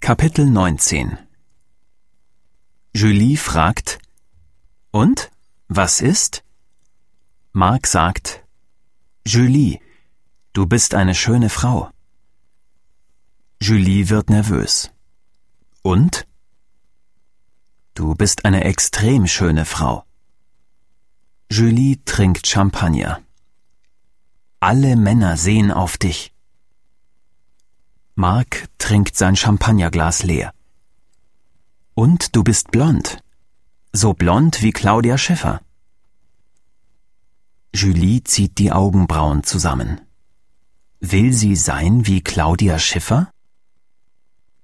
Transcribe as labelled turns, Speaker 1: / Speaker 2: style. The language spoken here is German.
Speaker 1: Kapitel 19. Julie fragt: Und? Was ist? Mark sagt: Julie, du bist eine schöne Frau. Julie wird nervös. Und? Du bist eine extrem schöne Frau. Julie trinkt Champagner. Alle Männer sehen auf dich. Mark trinkt sein Champagnerglas leer. Und du bist blond. So blond wie Claudia Schiffer. Julie zieht die Augenbrauen zusammen. Will sie sein wie Claudia Schiffer?